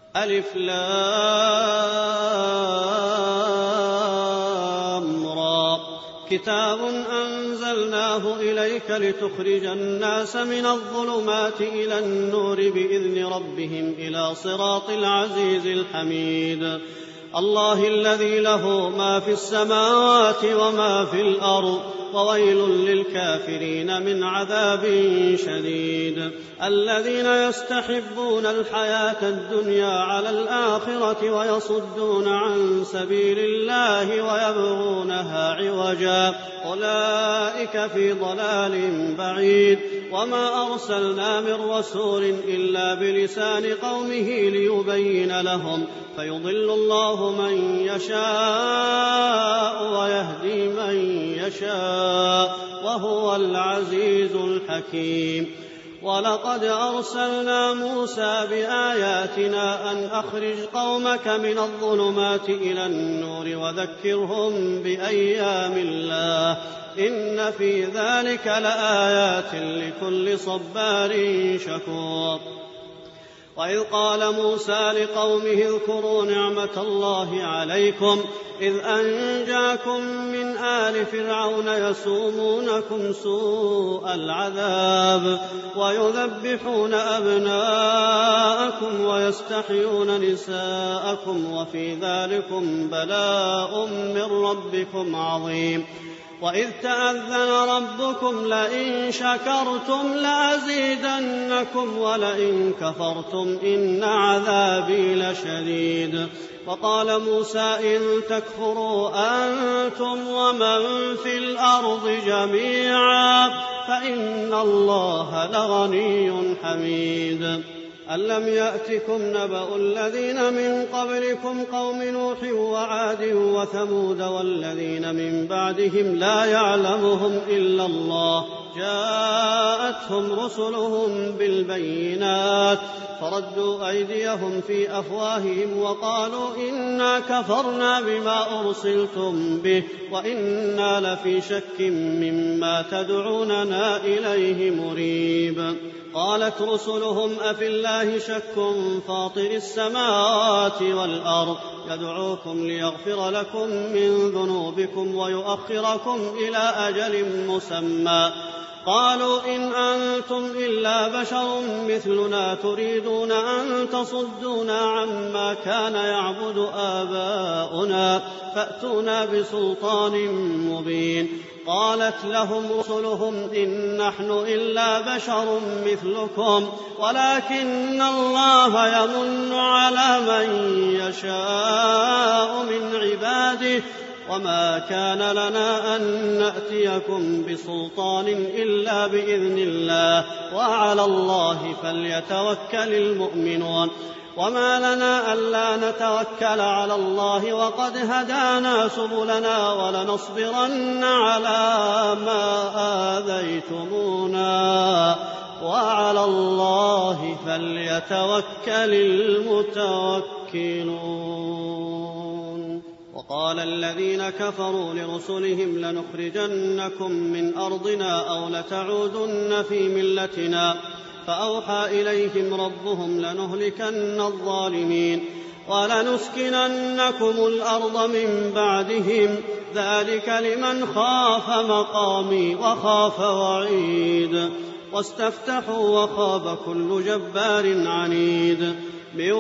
ألف لام را. كتاب أنزلناه إليك لتخرج الناس من الظلمات إلى النور بإذن ربهم إلى صراط العزيز الحميد. الله الذي له ما في السماوات وما في الأرض وويل للكافرين من عذاب شديد. الذين يستحبون الحياة الدنيا على الآخرة ويصدون عن سبيل الله ويبغونها عوجا أولئك في ضلال بعيد. وما أرسلنا من رسول إلا بلسان قومه ليبين لهم فيضل الله من يشاء ويهدي من يشاء وهو العزيز الحكيم. ولقد أرسلنا موسى بآياتنا أن أخرج قومك من الظلمات إلى النور وذكرهم بأيام الله إن في ذلك لآيات لكل صبار شكور. وإذ قال موسى لقومه اذكروا نعمة الله عليكم إذ أنجاكم من آل فرعون يسومونكم سوء العذاب ويذبحون أبناءكم ويستحيون نساءكم وفي ذلكم بلاء من ربكم عظيم. وإذ تأذن ربكم لئن شكرتم لأزيدنكم ولئن كفرتم إن عذابي لشديد. وقال موسى إن تكفروا أنتم ومن في الأرض جميعا فإن الله لغني حميد. ألم يأتكم نبأ الذين من قبلكم قوم نوح وعاد وثمود والذين من بعدهم لا يعلمهم إلا الله جاءتهم رسلهم بالبينات فردوا أيديهم في أفواههم وقالوا إنا كفرنا بما أرسلتم به وإنا لفي شك مما تدعوننا إليه مريب. قالت رسلهم أفي الله شك فاطر السماوات والأرض يدعوكم ليغفر لكم من ذنوبكم ويؤخركم إلى أجل مسمى قالوا إن أنتم إلا بشر مثلنا تريدون أن تصدونا عما كان يعبد آباؤنا فأتونا بسلطان مبين. قالت لهم رسلهم إن نحن إلا بشر مثلكم ولكن الله يمن على من يشاء من عباده وما كان لنا أن نأتيكم بسلطان إلا بإذن الله وعلى الله فليتوكل المؤمنون. وما لنا ألا نتوكل على الله وقد هدانا سبلنا ولنصبرن على ما آذيتمونا وعلى الله فليتوكل المتوكلون. وقال الذين كفروا لرسلهم لنخرجنكم من أرضنا أو لتعودن في ملتنا فأوحى إليهم ربهم لنهلكن الظالمين ولنسكننكم الأرض من بعدهم ذلك لمن خاف مقامي وخاف وعيد. واستفتحوا وخاب كل جبار عنيد من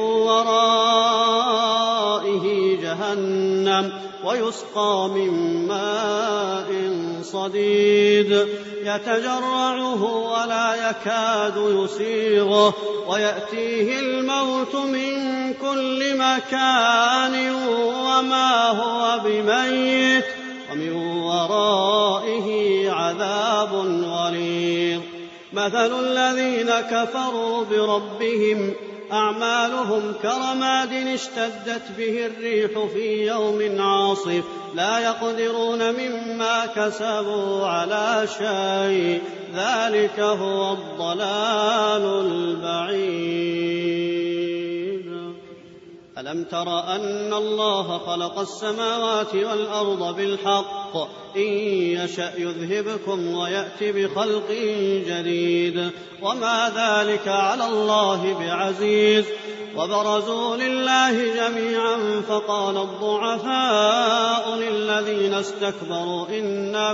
ورائه جهنم ويسقى من ماء صديد يتجرعه ولا يكاد يسيغه ويأتيه الموت من كل مكان وما هو بميت ومن ورائه عذاب غليظ. مثل الذين كفروا بربهم أعمالهم كرماد اشتدت به الريح في يوم عاصف لا يقدرون مما كسبوا على شيء ذلك هو الضلال البعيد. ألم تر أن الله خلق السماوات والأرض بالحق إن يشأ يذهبكم ويأتي بخلق جديد وما ذلك على الله بعزيز. وبرزوا لله جميعا فقال الضعفاء للذين استكبروا إنا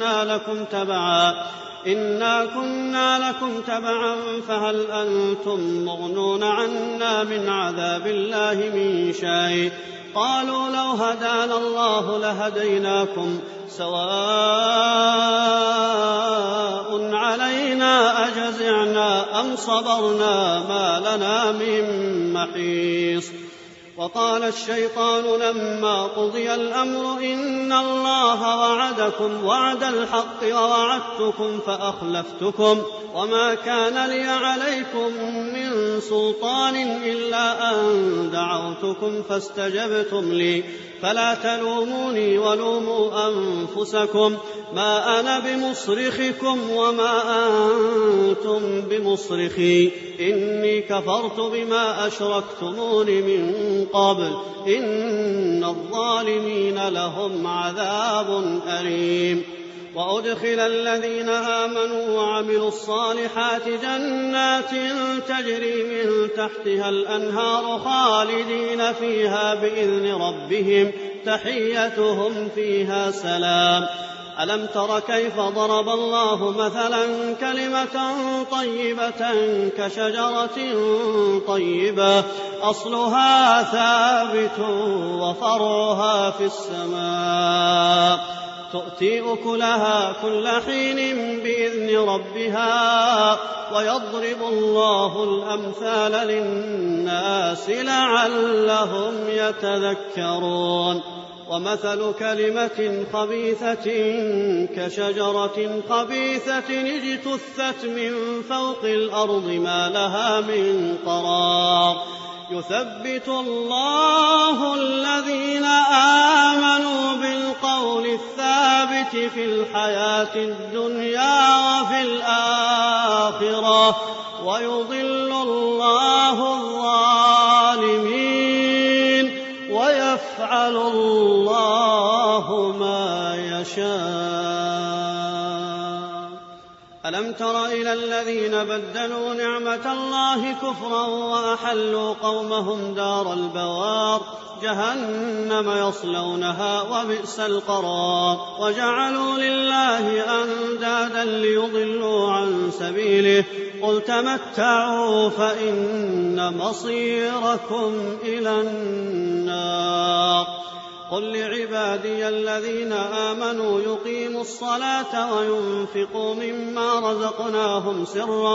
كنا لكم تبعا فهل أنتم مغنون عنا من عذاب الله من شيء قالوا لو هدانا الله لهديناكم سواء علينا أجزعنا أم صبرنا ما لنا من محيص. وقال الشيطان لما قضي الأمر إن الله وعدكم وعد الحق ووعدتكم فأخلفتكم وما كان لي عليكم من سلطان إلا أن دعوتكم فاستجبتم لي فلا تلوموني ولوموا أنفسكم ما أنا بمصرخكم وما أنتم بمصرخي إني كفرت بما أشركتمون من قبل إن الظالمين لهم عذاب أليم. وأدخل الذين آمنوا وعملوا الصالحات جنات تجري من تحتها الأنهار خالدين فيها بإذن ربهم تحيتهم فيها سلام. ألم تر كيف ضرب الله مثلا كلمة طيبة كشجرة طيبة أصلها ثابت وفرعها في السماء تؤتي أكلها كل حين بإذن ربها ويضرب الله الأمثال للناس لعلهم يتذكرون. ومثل كلمة خبيثة كشجرة خبيثة اجتثت من فوق الأرض ما لها من قرار يثبت الله الذين آمنوا بالقول الثابت في الحياة الدنيا وفي الآخرة ويضل الله الظالمين ويفعل الله ما يشاء. ألم تر إلى الذين بدلوا نعمة الله كفرا وأحلوا قومهم دار البوار جهنم يصلونها وبئس القرار وجعلوا لله أندادا ليضلوا عن سبيله قل تمتعوا فإن مصيركم إلى النار. قل لعبادي الذين آمنوا يقيموا الصلاة وينفقوا مما رزقناهم سرا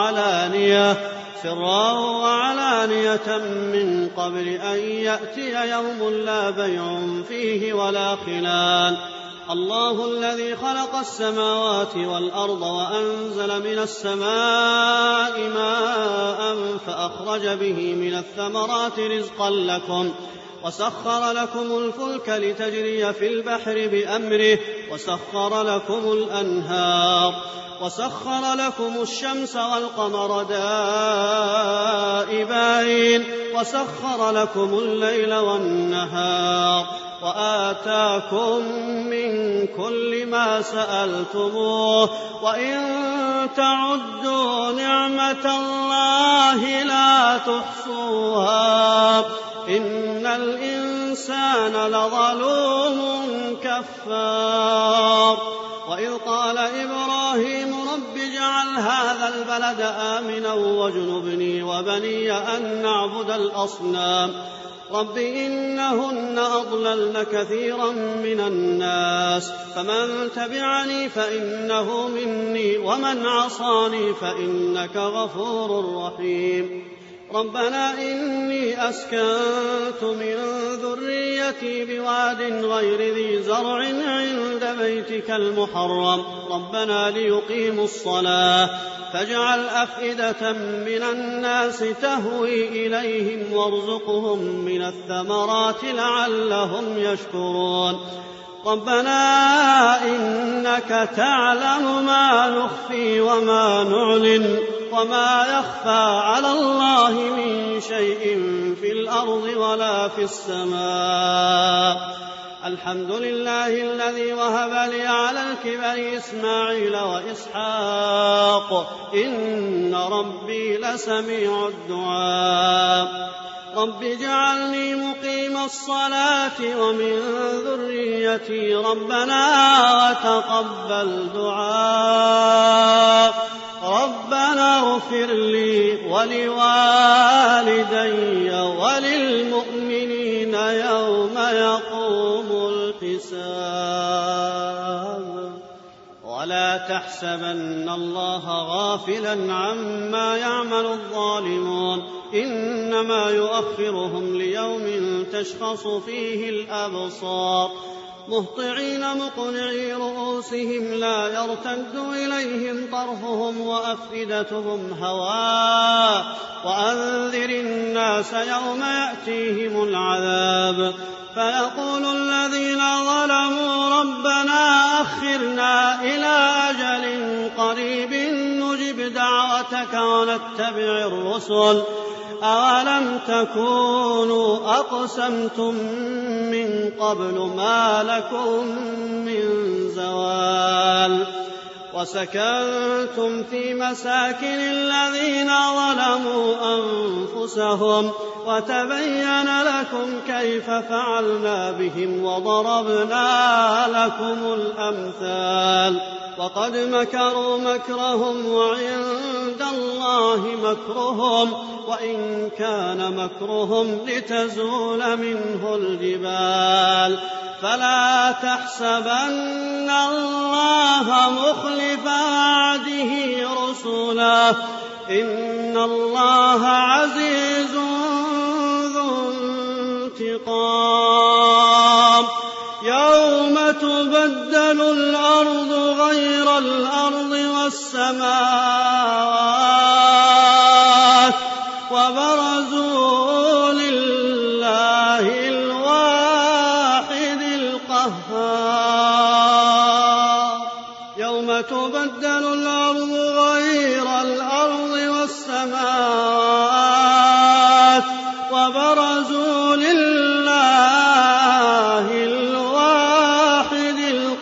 وعلانية من قبل أن يأتي يوم لا بيع فيه ولا خلال. الله الذي خلق السماوات والأرض وأنزل من السماء ماء فأخرج به من الثمرات رزقا لكم وسخر لكم الفلك لتجري في البحر بأمره وسخر لكم الأنهار وسخر لكم الشمس والقمر دائبين وسخر لكم الليل والنهار وآتاكم من كل ما سألتموه وإن تعدوا نعمة الله لا تحصوها إن الإنسان لظلوم كفار. وإذ قال إبراهيم رب اجعل هذا البلد آمنا واجنبني وبني أن نعبد الأصنام رب إنهن أضللن كثيرا من الناس فمن تبعني فإنه مني ومن عصاني فإنك غفور رحيم. ربنا إني أسكنت من ذريتي بواد غير ذي زرع عند بيتك المحرم ربنا ليقيموا الصلاة فاجعل أفئدة من الناس تهوي إليهم وارزقهم من الثمرات لعلهم يشكرون. ربنا إنك تعلم ما نخفي وما نعلن وما يخفى على الله من شيء في الأرض ولا في السماء الحمد لله الذي وهب لي على الكبر إسماعيل وإسحاق إن ربي لسميع الدعاء رب اجعلني مقيم الصلاة ومن ذريتي ربنا وتقبل دعاء ربنا اغفر لي ولوالدي وللمؤمنين يوم يقوم الحساب ولا تحسبن الله غافلا عما يعمل الظالمون إنما يؤخرهم ليوم تشخص فيه الأبصار مهطعين مقنعي رؤوسهم لا يرتد إليهم طرفهم وأفئدتهم هواء وأنذر الناس يوم يأتيهم العذاب فيقول الذين ظلموا ربنا أخرنا إلى أجل قريب نجب دعوتك ونتبع الرسل أولم تكونوا أقسمتم من قبل ما لكم من زوال وسكنتم في مساكن الذين ظلموا أنفسهم وتبين لكم كيف فعلنا بهم وضربنا لكم الأمثال وقد مكروا مكرهم وعند الله مكرهم وإن كان مكرهم لتزول منه الجبال فلا تحسبن الله مخلف وعده رسله إن الله عزيز ذو انتقام يوم تبدل الأرض غير الأرض والسماوات وبرزوا لله الواحد القهار يوم تبدل الأرض غير الأرض والسماوات وبرزوا لله الواحد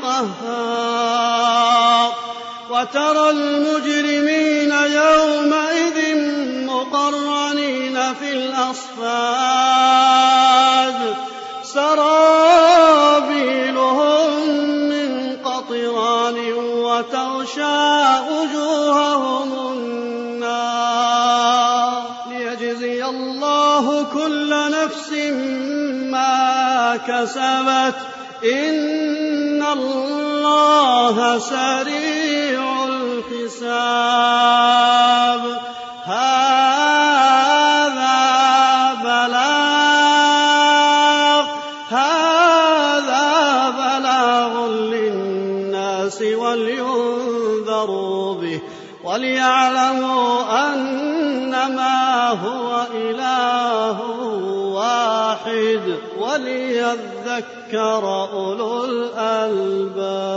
القهار وترى المجرمين يومئذ مقرنين في الأصفاد سرابيلهم من قطران وتغشى وجوههم النار ليجزي الله كل نفس ما كسبت إن الله سريع الحساب هذا بلاغ للناس ولينذروا به وليعلموا أنما هو إله واحد وليذكر أولو الألباب